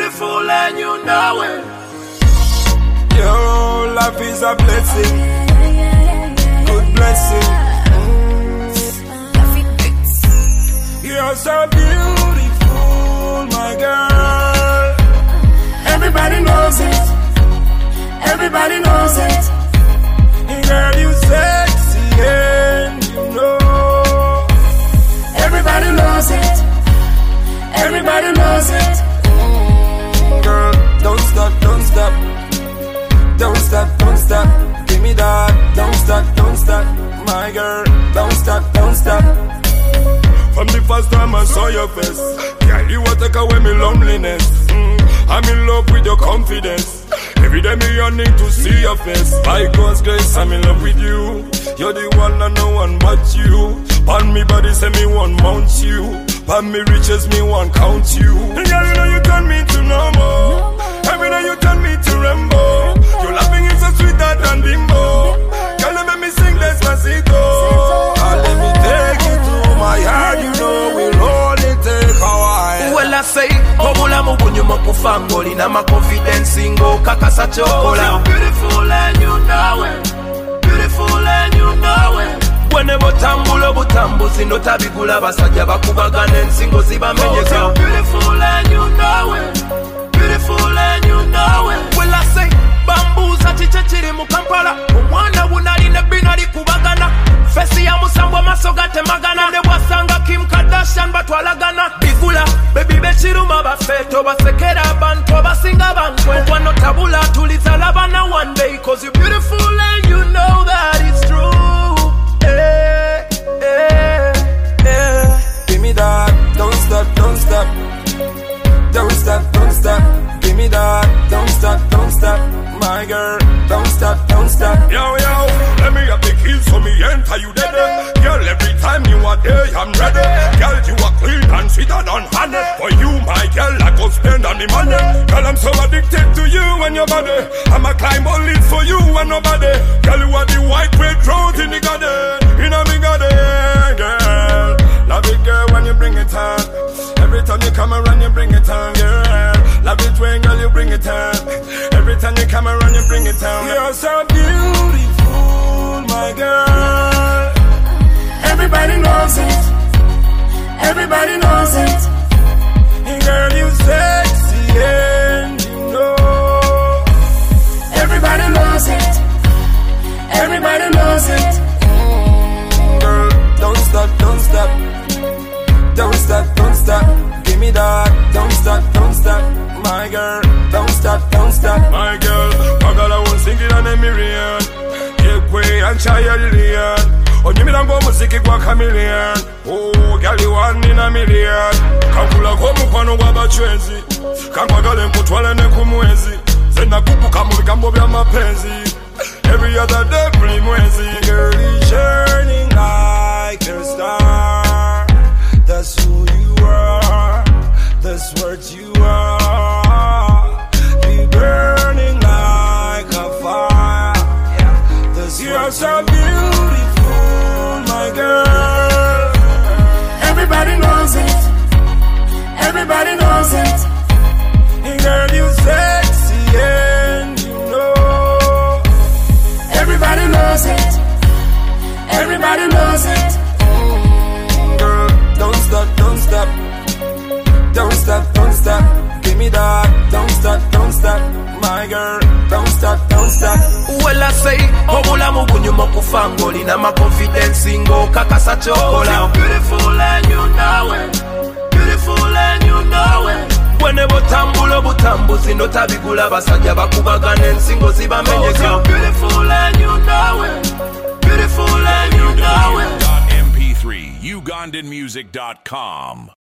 beautiful and you know it. Yo, life is a blessing, good blessing. You're so beautiful, my girl. Everybody knows it. Everybody knows it. Girl, you sexy and you know. Everybody knows it. Everybody knows it. Girl, don't stop, don't stop. Don't stop, don't stop. Give me that. Don't stop, don't stop. My girl, don't stop, don't stop. From the first time I saw your face, girl, you will take away my loneliness. I'm in love with your confidence. Every day me yearning to see your face. By God's grace, I'm in love with you. You're the one and no one but you. Pan me body, say me one mount you. Pan me riches, me one count you. And girl, you know you turn me to no more. Every day you turn me to Rambo. Your laughing is so sweeter than bimbo. Girl, you make me sing Despacito. Let me take you to my heart. You know we'll only take a while. Well, I say, Obula Mubunyu Mokufangoli, na my confidence single, Kakasa Chokola. Beautiful and you know it. Beautiful and you know it. Whenever Tambulo Butambuzi, no Tabigula Basaja Bakubagan and single Ziba Menja. Beautiful and you know it. Beautiful and you know it. Well, I say, Bambuza Chichiri Mukampala, Wanda Wunari Nebinari Kubagana, Fessia Musamba Masogate Magana, the Wasanga Kim Kardashian Batwalagana, Bigula, Baby Bechiruma Bafeto, Basekera Banto, Basinga Banto, one no tabula to Lizalabana one day, cause you're beautiful and you know that it's true. Give me that, don't stop, don't stop. Don't stop, don't stop. Give me that, don't stop, don't stop. My girl, don't stop, don't stop. Yo, yo, let me have the keys so me enter you dead. Girl, every time you are there, I'm ready. Girl, you are clean and sweeter than honey. For you, my girl, I go spend on the money. Girl, I'm so addicted to you and your body. I'ma climb all it for you and nobody. Girl, you are the white bread road in the garden. In a big garden, girl. Love it, girl, when you bring it on. Every time you come around, you bring it on, girl. Love it when, girl, you bring it on. Every time you come around, you bring it on. You're so beautiful, my girl. Everybody knows it. Everybody knows it. Girl, you sexy and you know. Everybody knows it. Everybody knows it. Girl, don't stop, don't stop. Don't stop, don't stop. Give me that. Don't stop, don't stop. My girl, don't stop, don't stop. My girl, my girl, I won't sing it on a million. Get way and try a million. Oh, give me that go music, it walk a million. Oh, girl, you one in a million. Kankula komu kwano waba chwenzi. Kankwa gale mkutwale neku mwezi. Zena kupu kamu vikambo vya mapenzi. Every other day, pretty mwezi. Girl, is shining like a star. That's who you are. That's what you are. Be burning like a fire. That's you're so beautiful, my girl. Everybody knows it. Everybody knows it. Girl, you sexy and you know. Everybody knows it. Everybody knows it. Girl, don't stop, don't stop. Don't stop, don't stop. Give me that. Don't stop, don't stop. My girl, don't stop, don't stop. Well, I say, Obula Mubunyu Mokufangoli, na my confidence single, Kakasa Chokola. Beautiful and you know it. Beautiful and you know it. Whenever Tambulo Butambuzi, no Tabigula Basaja Bakubagan and single Ziba Menja. Beautiful and you know it. Beautiful and you know it. MP3, UgandanMusic.com